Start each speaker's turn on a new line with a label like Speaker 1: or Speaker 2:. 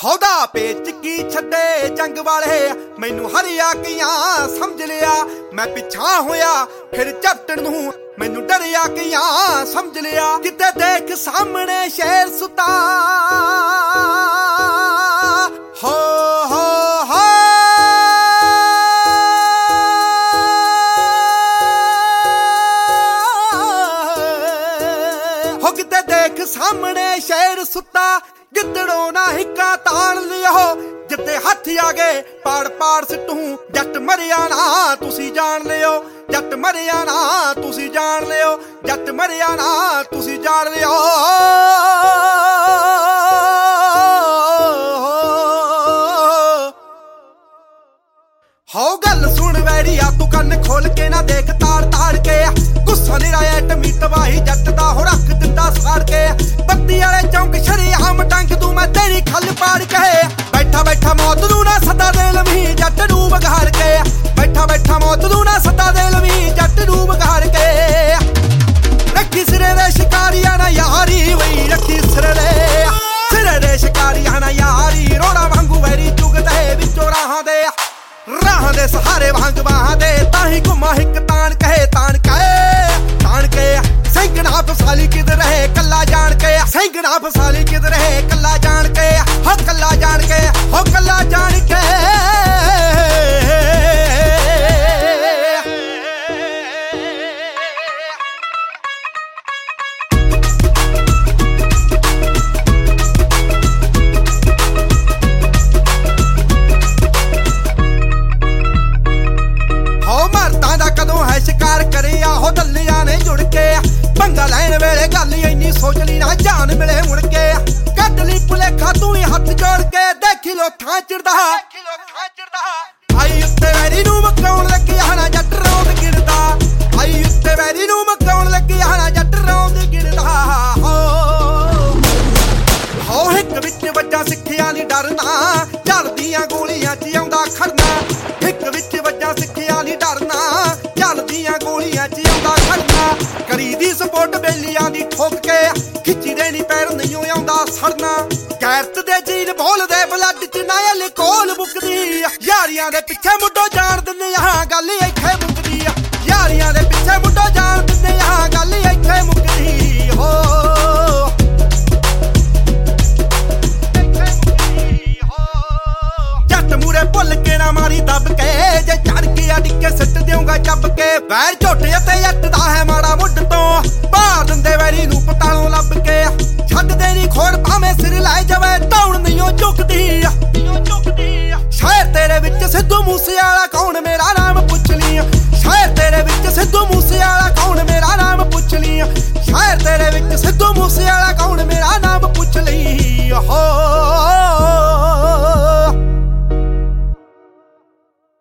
Speaker 1: हौदा पेच की छड्डे जंग वाले मैनू हरिया कियां समझ लिया। मैं पिछा होया फिर झटण नूं मैनू डरिया कियां समझ लिया। किते देख सामने शेर सुता हो किते देख सामने शेर सुता गिद्दड़ों ना हिक्का तान लियो। जिते हथ आ गए पाड़ पाड़ सिटू जट मरिया ना तुसी जान लियो। जट मरिया ना तुसी जान लियो। जट मरिया ना तुसी जान लियो। हो गल सुन वैरिया तू कन्न खोल के ना देख ताड़ ताड़ के। गुस्सा निराया टमी तबाही जट दा हो रख दिंदा साड़ के। बत्ती वाले चौंक शरीआम डंग तू मैं तेरी खल पाड़ के। बैठा बैठा मौत नू ना सदा दे लवी जट नू बघाड़ के। बैठा बैठा मौत नू ना सदा दे लवी जट नू बघाड़ के। रखी सिरे दे शिकारिया ना यारी वही रखी सिरे दे शिकारिया ना यारी। रोड़ा वांगू वैरी चुगदे विचों राहां दे सहारे वांग बाहां दे। ताही घुमा हिक तान के सैंगना फसाली किधर रहे कल्ला जान के। सैंगना फसाली किधर रहे कल्ला जान के। हो कल्ला जान के हो कल्ला जान के। शिकार करे आहो दलिया ने जुड़ के। पंगा लैन वेले गल इन्नी सोच ली ना जान मिले मुड़ के। कट ली भुलेखा तू ही हथ जोड़ के। देखी लो थां चिड़दा आई उत्ते वैरी नू मकाउण लगी हाना जट रौंद गिरदा। आई उत्ते वैरी नू मकाउण लगी हाना जट रौंद गिरदा। हो हिक विच वज्जा सिੱਖਿਆ नहीं डरना चलदियां गोलियां च आउंदा खड़ना। हिक विच वज्जा सिੱਖਿਆ नहीं डरना चलदियां गोलियां च आउंदा खड़ना। करी दी सपोर्ट बेलियां दी ठोक के खिच्ची दे नी पैर नहीं आउंदा सड़ना। गैरत दे जीन बोलदे ब्लड च नायल कोल मुकदी। यारियां दे पिछे मुंडो जान दिंदे आं गल इत्थे मुकदी। यारियां दे पिछे मुंडो जान दिंदे आं गल इत्थे मुकदी। हो मूरे भुल के ना मारी दब के। जे चढ़ के अडिके सिट देऊंगा चब के। वैर झोटे ते अटदा है माड़ा मुੱਢ ਤੋਂ। भार दिंदे वैरी नू पतालों लब के। छड्डदे नी खोड़ भावें सिर लाई जावे धौण नहीं झुकदी। शहर तेरे विच सिद्धू मूसेवाला कौन मेरा नाम पुछ ली। शहर तेरे विच सिद्धू मूसेवाला कौन मेरा नाम पुछ ली। शहर तेरे विच सिद्धू मूसेवाला कौन मेरा नाम पुछ ली। हो